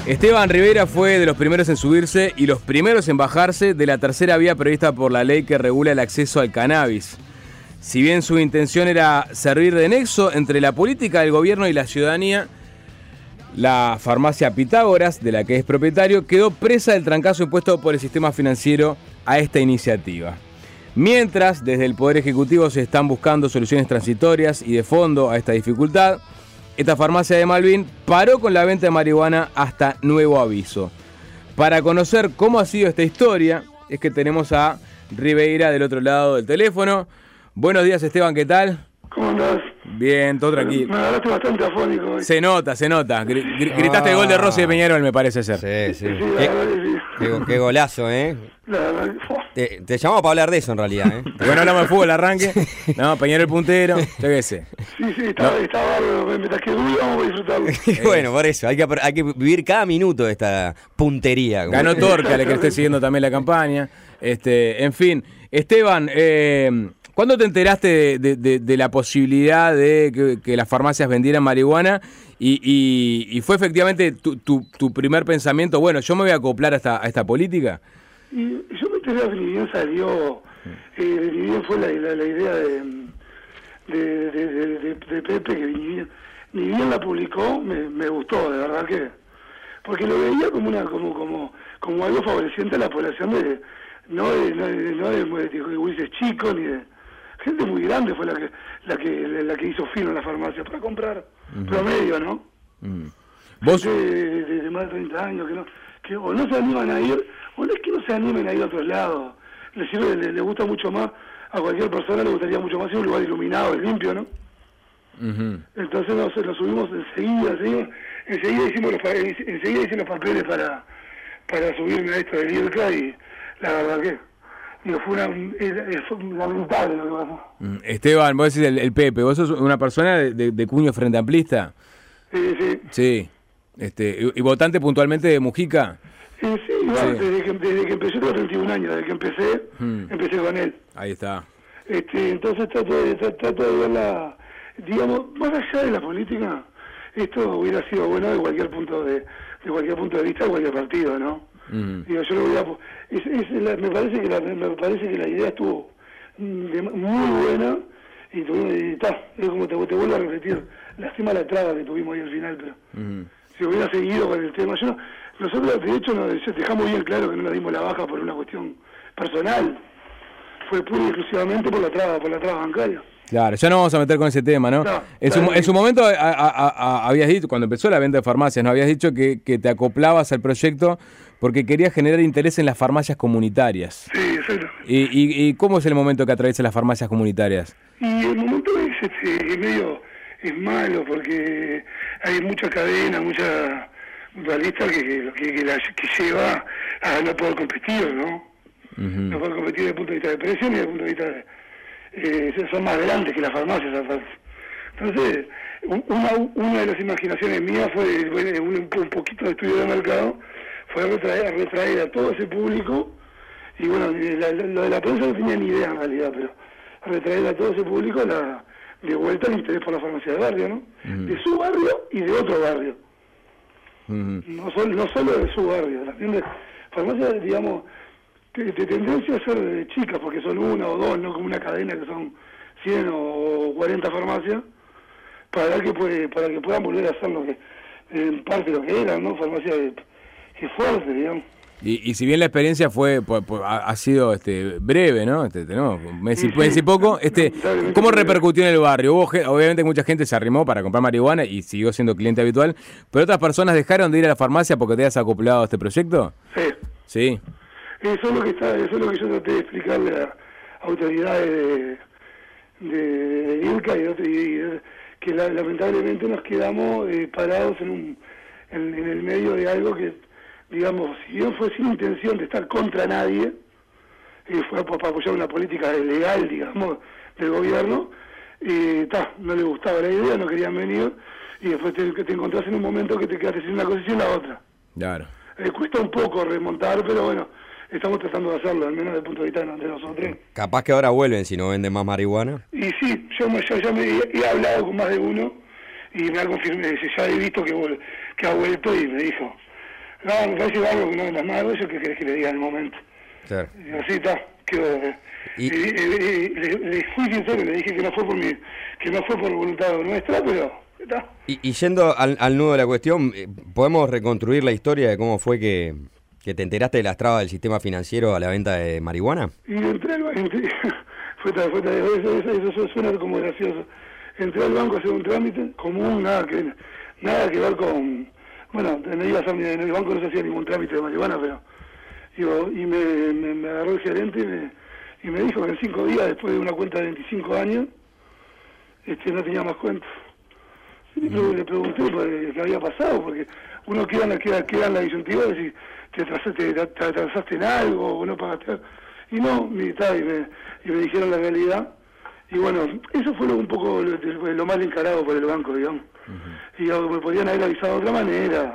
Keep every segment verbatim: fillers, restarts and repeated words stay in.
Esteban Rivera fue de los primeros en subirse y los primeros en bajarse de la tercera vía prevista por la ley que regula el acceso al cannabis. Si bien su intención era servir de nexo entre la política del gobierno y la ciudadanía, la farmacia Pitágoras, de la que es propietario, quedó presa del trancazo impuesto por el sistema financiero a esta iniciativa. Mientras, desde el Poder Ejecutivo se están buscando soluciones transitorias y de fondo a esta dificultad, esta farmacia de Malvin paró con la venta de marihuana hasta nuevo aviso. Para conocer cómo ha sido esta historia, es que tenemos a Rivera del otro lado del teléfono. Buenos días, Esteban, ¿qué tal? ¿Cómo andás? Bien, todo tranquilo. Me agarraste bastante afónico hoy. Se nota, se nota. Gr gr gritaste ah. el gol de Rossi de Peñarol, me parece ser. Sí, sí. Sí, sí, ¿Qué, la verdad que sí. qué, qué golazo, ¿eh? La verdad que... Te, te llamamos para hablar de eso en realidad, ¿eh? Bueno, hablamos de fútbol, arranque. No, Peñarol puntero, yo qué sé. Sí, sí, está, no. está bárbaro. Mientras que dure, vamos a disfrutarlo. Bueno, por eso, hay que, hay que vivir cada minuto de esta puntería. Como Ganó Torca, le que esté siguiendo también la campaña. Este, en fin, Esteban, eh, ¿cuándo te enteraste de, de, de, de la posibilidad de que, que las farmacias vendieran marihuana? Y, y, y fue efectivamente tu, tu, tu primer pensamiento, bueno, yo me voy a acoplar a esta, a esta política. Y yo me enteré que ni bien salió, eh, ni bien fue la, la, la idea de, de, de, de, de, de Pepe, que ni bien, ni bien la publicó, me, me gustó, de verdad que... Porque lo veía como una como como como algo favoreciente a la población de... No de, no de, no de, de, de, de Willis chicos, ni de... Gente muy grande fue la que la que la que hizo fino en la farmacia para comprar uh-huh. promedio, ¿no? Uh-huh. ¿Vos? De, de, de, de más de treinta años que no que o no se animan a ir, o no es que no se animen a ir a otros lados. Le sirve, le, le gusta mucho más, a cualquier persona le gustaría mucho más ir a un lugar iluminado y limpio, ¿no? Uh-huh. Entonces nos, nos subimos enseguida, enseguida, enseguida hicimos los enseguida hicimos los papeles para para subirme a esto del IRCA y la verdad que digo, fue, una, fue lamentable lo que pasó. Esteban, vos decís el, el Pepe, ¿vos sos una persona de, de, de cuño frente amplista? Sí, sí. Sí. Este, y, y votante puntualmente de Mujica. Sí, sí, igual, sí. Desde, que, desde que empecé, tengo treinta y un años, desde que empecé, hmm. empecé con él. Ahí está. Este, entonces trato de, trato de verla, digamos, más allá de la política, esto hubiera sido bueno de cualquier punto de, de cualquier punto de vista de cualquier partido, ¿no? Mm. Digo, yo lo voy a, es, es la, me parece que la, me parece que la idea estuvo de, muy buena y, y ta, es como te, te vuelvo a repetir, lástima la traba que tuvimos ahí al final, pero mm. si hubiera seguido con el tema, yo no, nosotros de hecho nos dejamos bien claro que no nos dimos la baja por una cuestión personal, fue pura y exclusivamente por la traba, por la traba bancaria. Claro, ya no vamos a meter con ese tema, ¿no? no en, su, en su momento a, a, a, habías dicho, cuando empezó la venta de farmacias, ¿no? Habías dicho que, que te acoplabas al proyecto porque querías generar interés en las farmacias comunitarias. Sí, exacto. ¿Y, y, y cómo es el momento que atraviesan las farmacias comunitarias? Y el momento es, este, es medio es malo porque hay mucha cadena, mucha mutualista que, que, que, que, la, que lleva a no poder competir, ¿no? Uh-huh. No poder competir desde el punto de vista de precio ni desde el punto de vista de... Eh, son más grandes que las farmacias. Entonces, una, una de las imaginaciones mías fue, bueno, un, un poquito de estudio de mercado, fue retraer, retraer a todo ese público, y bueno, la, la, lo de la prensa no tenía ni idea en realidad, pero retraer a todo ese público la, de vuelta al interés por la farmacia de barrio, ¿no? Uh-huh. De su barrio y de otro barrio. Uh-huh. No, solo, no solo de su barrio, también de farmacias, digamos, que te tendencia a ser de chicas, porque son una o dos, no como una cadena que son cien o cuarenta farmacias, para que puede, para que puedan volver a hacer lo que, en parte lo que eran, ¿no? Farmacias que fuerte, digamos. Y, y si bien la experiencia fue, pues, pues, ha, ha sido este, breve, ¿no? Este, tenemos un mes y sí, sí. poco. Este, ¿Cómo repercutió en el barrio? Hubo, obviamente mucha gente se arrimó para comprar marihuana y siguió siendo cliente habitual, pero otras personas dejaron de ir a la farmacia porque te has acoplado a este proyecto. Sí. Sí. Eso es lo que está, eso es lo que yo traté de explicarle a autoridades de, de, de IRCA y, de, y de, que la, lamentablemente nos quedamos eh, parados en, un, en, en el medio de algo que, digamos, si bien fue sin intención de estar contra nadie, eh, fue para apoyar una política legal, digamos, del gobierno, y ta, no le gustaba la idea, no querían venir, y después te, te encontrás en un momento que te quedaste sin una cosa y sin la otra. Claro. Eh, cuesta un poco remontar, pero bueno, estamos tratando de hacerlo, al menos desde el punto de vista de nosotros. Capaz que ahora vuelven si no venden más marihuana. Y sí, yo, yo ya me he, he hablado con más de uno y me ha confirmado, ya he visto que, que ha vuelto y me dijo, No, me parece algo que no es nada de eso, que querés que le diga en el momento. Claro. Y digo, sí, está, quedó. Y- Y, y- y- le, le fui sincero, le dije que no fue por mi, que no fue por voluntad nuestra, pero está. Y, y yendo al, al nudo de la cuestión, eh, ¿podemos reconstruir la historia de cómo fue que, que te enteraste de las trabas del sistema financiero a la venta de marihuana? Y entré al banco, fue tal, fue tal, eso, eso, eso suena como gracioso. Entré al banco a hacer un trámite común, nada que, nada que ver con, bueno, no iba a hacer, en el banco no se hacía ningún trámite de marihuana, pero, digo, y me, me, me agarró el gerente y me, y me dijo que en cinco días, después de una cuenta de veinticinco años, este, no tenía más cuentas. Y le, pre- le pregunté por, eh, qué había pasado, porque uno queda en la, queda, queda en la disyuntiva de si te atrasaste, te, te atrasaste en algo o no pagaste algo. Y no, y, ta, y, me, y me dijeron la realidad. Y bueno, eso fue lo, un poco lo, lo, lo mal encarado por el banco, digamos. Uh-huh. Y yo, me podían haber avisado de otra manera.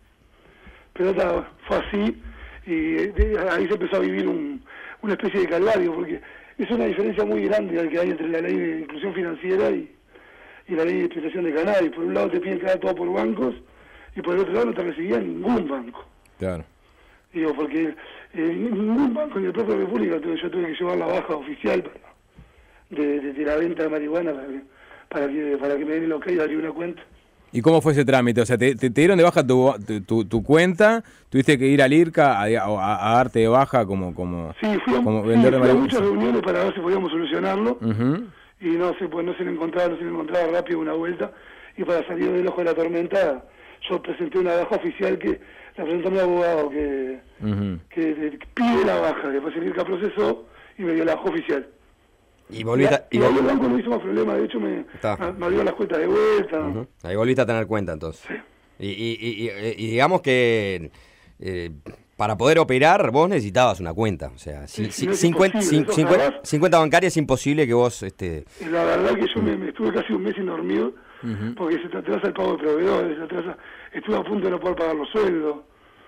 Pero ta, fue así, y de, ahí se empezó a vivir un, una especie de calvario, porque es una diferencia muy grande que hay entre la ley de inclusión financiera y, y la ley de explotación de cannabis. Por un lado te piden que haga todo por bancos, y por el otro lado no te recibían ningún banco. Claro. Digo, porque eh, ningún banco, ni el propio República, tuve, yo tuve que llevar la baja oficial para, de, de, de la venta de marihuana para que, para que, para que me den el ok y darle una cuenta. ¿Y cómo fue ese trámite? O sea, te, te, te dieron de baja tu, tu, tu cuenta, tuviste que ir al IRCA a, a, a darte de baja como, como, sí, fui a, como sí, vender de fui a marihuana. muchas reuniones para ver si podíamos solucionarlo. Uh-huh. Y no se, pues, no se le encontraba, no se le encontraba rápido una vuelta. Y para salir del ojo de la tormenta, yo presenté una baja oficial que la presentó mi abogado, que, uh-huh. que, que pide la baja. Después el IRCA procesó y me dio la baja oficial. Y volviste a, y, y ahí el banco no hizo más problema, de hecho me, me, me abrió las cuentas de vuelta. Uh-huh. Ahí volviste a tener cuenta entonces. Sí. Y, y, y, y, y digamos que eh, para poder operar vos necesitabas una cuenta. O sea, Sí, si, no es cincuenta, imposible, eso cincuenta, jamás. cincuenta bancarias es imposible que vos... este La verdad que yo me, me estuve casi un mes sin dormir, Uh-huh. porque se te atrasa el pago de proveedores, se atrasa, estuve a punto de no poder pagar los sueldos.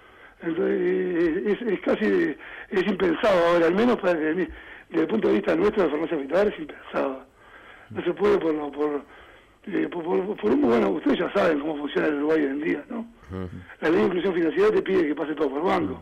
Entonces es, es casi, es impensado ahora, al menos para, desde, desde el punto de vista nuestro de farmacia hospitalaria es impensado. No se puede por, lo- por, eh, por, por, por un, bueno, ustedes ya saben cómo funciona el Uruguay hoy en día, ¿no? uh-huh. La ley de inclusión financiera te pide que pase todo por banco.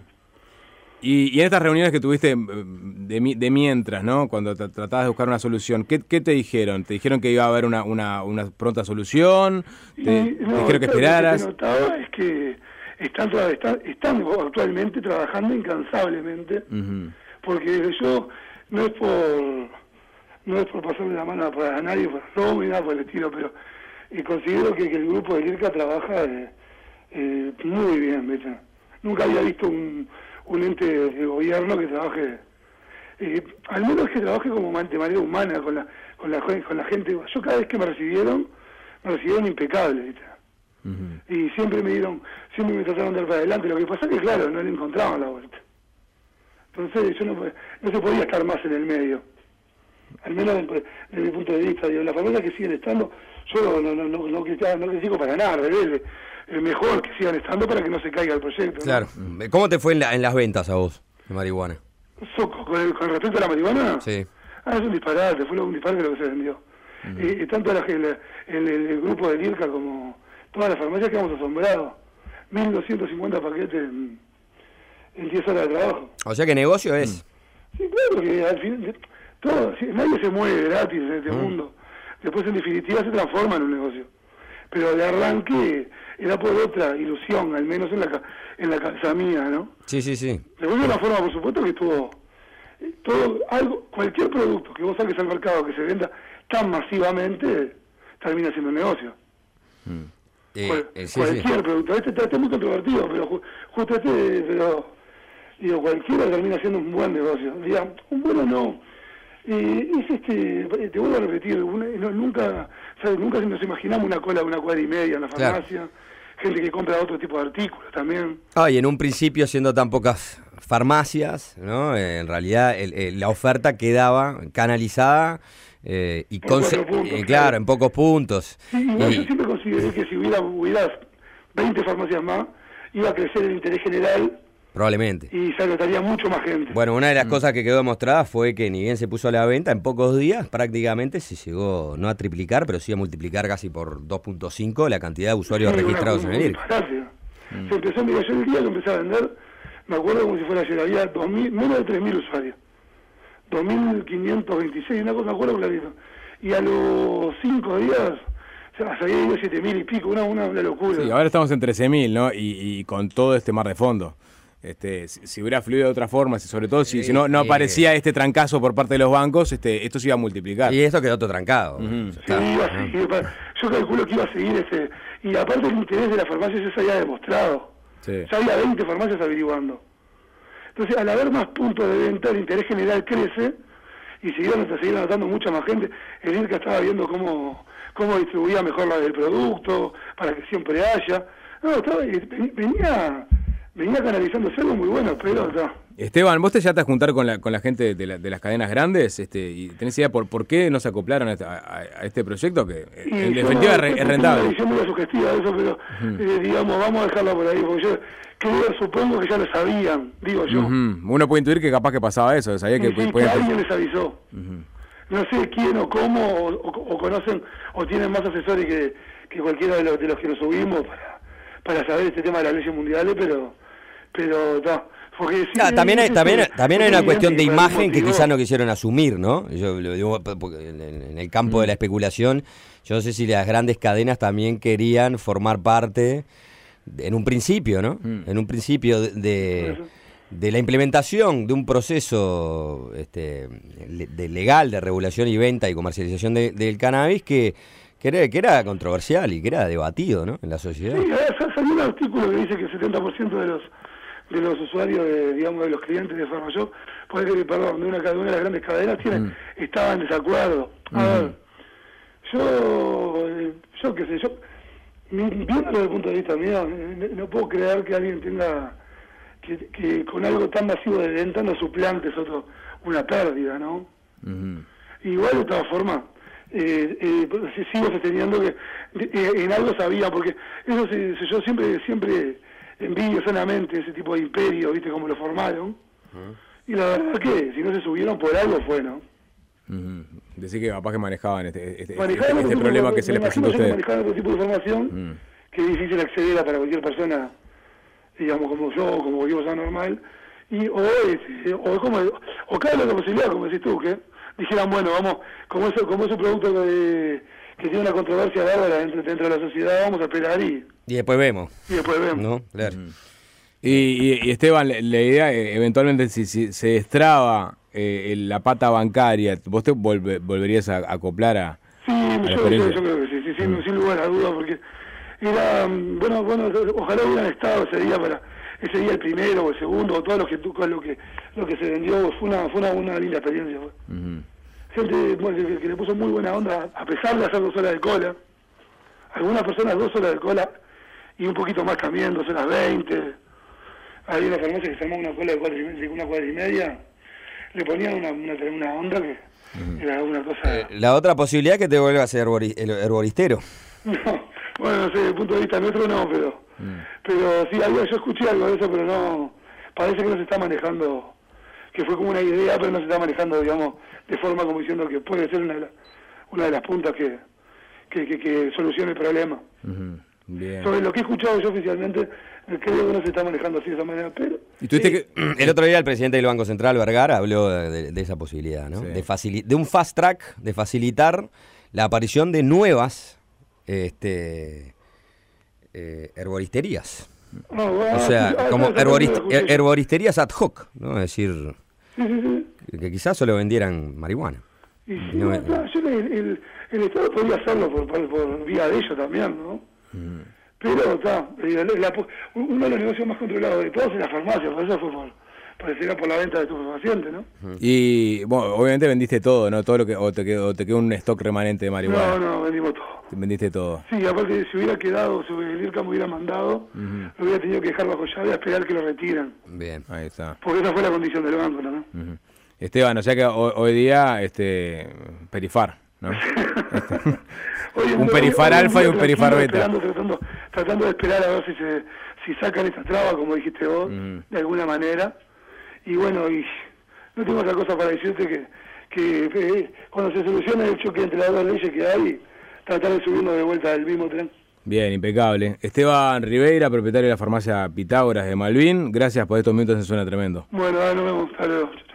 Y, y en estas reuniones que tuviste de, mi- de mientras, ¿no? Cuando tra- tratabas de buscar una solución, ¿qué, qué te dijeron? ¿Te dijeron que iba a haber una, una, una pronta solución? ¿Te, Y, te no, dijeron que claro, esperaras? Lo que notaba es que están, tra- están, están actualmente trabajando incansablemente, Uh-huh. porque yo no es por no es por pasarle la mano para nadie, para no ni nada por el estilo, pero y considero que, que el grupo de IRCA trabaja eh, eh, muy bien, ¿viste? Nunca había visto un, un ente de gobierno que trabaje, eh, al menos que trabaje como man- de manera humana con la, con la con la gente. Yo cada vez que me recibieron, me recibieron impecable, ¿viste? Uh-huh. Y siempre me dieron, siempre me trataron de dar para adelante. Lo que pasa es que, claro, no le encontraban la vuelta. Entonces yo no, no se podía estar más en el medio. Al menos desde, desde mi punto de vista. Digo, las familias que siguen estando, yo no, no, no, no, critico- no critico para nada, al revés. Es mejor que sigan estando para que no se caiga el proyecto. ¿no? Claro. ¿Cómo te fue en, la, en las ventas a vos de marihuana? Soco, con, el- con respecto a la marihuana, Sí. ah, es un disparate, fue un disparate lo que se vendió. Uh-huh. Y, y tanto la, la- el, el, el grupo de IRCA como todas las farmacias quedamos asombrados. mil doscientos cincuenta paquetes en, en diez horas de trabajo. O sea que negocio es... Sí, claro que al final, todo, sí, nadie se mueve gratis en este Mm. mundo. Después, en definitiva, se transforma en un negocio. Pero de arranque era por otra ilusión, al menos en la ca- en la cabeza mía, ¿no? Sí, sí, sí. Después de una forma, por supuesto, que estuvo eh, todo algo, cualquier producto que vos saques al mercado que se venda tan masivamente, termina siendo un negocio. Eh, Cual- eh, sí, cualquier sí. producto, este, está- este es muy controvertido, pero ju- justo este, pero digo, cualquiera termina siendo un buen negocio. Diga, un bueno no. Eh, es este, te vuelvo a repetir, una- no, nunca, ¿sabes? Nunca nos imaginamos una cola de una cuadra y media en la Claro. farmacia, gente que compra otro tipo de artículos también. Ah, y en un principio, siendo tan pocas farmacias, ¿no? Eh, en realidad el- el- la oferta quedaba canalizada eh, y En con cuatro puntos, eh, claro, claro. en pocos puntos. Sí, igual yo Y- siempre consideré que si hubiera, hubiera veinte farmacias más, iba a crecer el interés general probablemente. y se anotaría mucho más gente. Bueno, una de las cosas que quedó demostrada fue que ni bien se puso a la venta, en pocos días prácticamente se llegó no a triplicar, pero sí a multiplicar casi por dos punto cinco la cantidad de usuarios Sí, una- registrados un- en el un IRC. disparate. Mm. Se empezó, mira, yo el día que empecé a vender, me acuerdo como si fuera ayer, había dos mil, menos de tres mil usuarios. dos mil quinientos veintiséis, una cosa, me acuerdo clarito. Y a los cinco días, o sea, se había ido siete mil y pico, una, una, una locura. Sí, ahora estamos en trece mil, ¿no? Y, y con todo este mar de fondo. Este, si, si hubiera fluido de otra forma, si, sobre todo si, si no, no aparecía este trancazo por parte de los bancos, este, esto se iba a multiplicar. Y esto quedó todo trancado. Uh-huh. Sí, iba a seguir, yo calculo que iba a seguir ese. Y aparte el interés de las farmacias ya se había demostrado. Sí. Ya había veinte farmacias averiguando. Entonces, al haber más puntos de venta, el interés general crece y siguieron, siguieron anotando mucha más gente. El INCA estaba viendo cómo, cómo distribuía mejor la del producto, para que siempre haya. No, estaba, venía... Venía canalizándose algo muy bueno, pero no. Esteban, ¿vos te llegaste a juntar con la, con la gente de, la, de las cadenas grandes? Este, ¿Y tenés idea por, por qué no se acoplaron a, a, a este proyecto? Que y en definitiva no, es, es rentable. Es una visión muy sugestiva de eso, pero uh-huh. eh, digamos, vamos a dejarla por ahí, porque yo creo, supongo que ya lo sabían, digo yo. Uh-huh. Uno puede intuir que capaz que pasaba eso, sabía que, sí, podía que alguien les avisó. Uh-huh. No sé quién o cómo, o, o, o conocen, o tienen más asesores que, que cualquiera de los, de los que nos subimos para, para saber este tema de las leyes mundiales, pero... pero no, porque sí, no, también hay, también, también hay una cuestión de imagen que quizás no quisieron asumir, ¿no? Yo lo digo porque en el campo mm. de la especulación, yo no sé si las grandes cadenas también querían formar parte, en un principio, ¿no? Mm. En un principio de, de, de la implementación de un proceso este, de legal de regulación y venta y comercialización de, del cannabis que Que era, que era controversial y que era debatido, ¿no? En la sociedad. Sí, salió un artículo que dice que el setenta por ciento de los de los usuarios, de, digamos, de los clientes de Farmashop, perdón, de una, de una de las grandes cadenas, tienen, mm. estaban en desacuerdo. A mm. ver, yo, yo qué sé, yo, viéndolo desde el punto de vista mío, no puedo creer que alguien tenga, que, que con algo tan masivo de venta no suplante es otro, una pérdida, ¿no? Mm. Igual de todas formas, Eh, eh, sigo sosteniendo que eh, en algo sabía, porque eso se, yo siempre siempre envidio sanamente ese tipo de imperio, viste cómo lo formaron, uh-huh. y la verdad que si no se subieron por algo fue, ¿no? Uh-huh. Decir que capaz que manejaban este, este, manejaban este, este problema que se les presentó a ustedes. Manejaban otro tipo de información uh-huh. que es difícil acceder a para cualquier persona, digamos, como yo, como cualquier persona normal, y o es, o como, o cabe la posibilidad, como decís tú, que dijeran, bueno, vamos, como eso, como es un producto que, que tiene una controversia bárbara dentro, dentro de la sociedad, vamos a esperar y... Y después vemos. Y después vemos. ¿No? Claro. Mm. Y, y, y Esteban, la, la idea, eh, eventualmente, si, si se destraba eh, la pata bancaria, ¿vos te volve, volverías a, a acoplar a, sí, a la yo, yo, yo creo que sí, sí, sí mm. sin lugar a dudas, porque era, bueno, bueno, ojalá hubieran estado ese día para... ese día el primero o el segundo o todo lo que lo que lo que se vendió fue una fue una, una linda experiencia fue. Uh-huh. Gente bueno, que, que le puso muy buena onda a pesar de hacer dos horas de cola, algunas personas dos horas de cola y un poquito más también, dos horas veinte. Hay una farmacia que se armó una cola de cuatro y media, una cuadra y media, le ponían una una, una onda que uh-huh. era una cosa. Eh, la otra posibilidad es que te vuelvas a ser herbori- herboristero. No, bueno, no sé, desde el punto de vista nuestro no, pero mm. pero sí, algo, yo escuché algo de eso, pero no, parece que no se está manejando, que fue como una idea, pero no se está manejando, digamos, de forma como diciendo que puede ser una de, la, una de las puntas que, que, que, que solucione el problema. Uh-huh. Bien. Sobre lo que he escuchado yo oficialmente, creo que no se está manejando así de esa manera, pero... ¿Y tuviste sí. que el otro día el presidente del Banco Central, Vergara, habló de, de, de esa posibilidad, ¿no? Sí. De, facili- de un fast track, de facilitar la aparición de nuevas este, eh, herboristerías. Oh, wow. O sea, sí, como herborist- her- herboristerías ad hoc, ¿no? Es decir, sí, sí, sí. que quizás solo vendieran marihuana. Y sí, no, no, yo el, el, el Estado podría hacerlo por, por, por vía de ellos también, ¿no? Mm. Pero está, uno de los negocios más controlados de todos es la farmacia, por eso fue por, pareciera por la venta de estupefacientes, ¿no? Y bueno, obviamente vendiste todo, ¿no? Todo lo que o te quedó, o te quedó un stock remanente de marihuana. No, no, vendimos todo. Vendiste todo. Sí, aparte si hubiera quedado, si el IRCA me hubiera mandado, uh-huh. lo hubiera tenido que dejar bajo llave a esperar que lo retiran. Bien, ahí está. Porque esa fue la condición del banco, ¿no? Uh-huh. Esteban, o sea que hoy, hoy día, este, perifar, ¿no? este, Oye, un perifar hoy, alfa y un perifar beta. Tratando, tratando, tratando de esperar a ver si se si sacan esta traba, como dijiste vos, uh-huh. de alguna manera. Y bueno, y no tengo otra cosa para decirte que, que eh, cuando se solucione el choque entre las dos leyes que hay, tratar de subirnos de vuelta del mismo tren. Bien, impecable. Esteban Ribeira, propietario de la farmacia Pitágoras de Malvin, gracias por estos minutos en Suena Tremendo. Bueno, nos vemos, hasta luego.